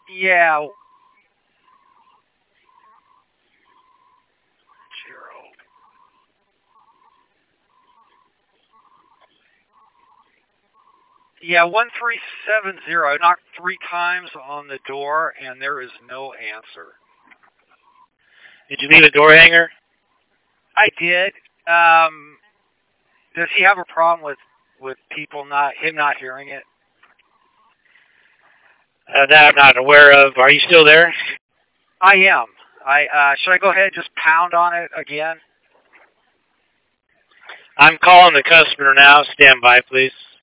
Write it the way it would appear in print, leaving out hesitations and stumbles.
Yeah. Zero. Yeah, 1370. I knocked three times on the door, and there is no answer. Did you leave a door hanger? I did. Um, does he have a problem with people not him not hearing it? That I'm not aware of. Are you still there? I am. I should I go ahead and just pound on it again? I'm calling the customer now. Stand by, please.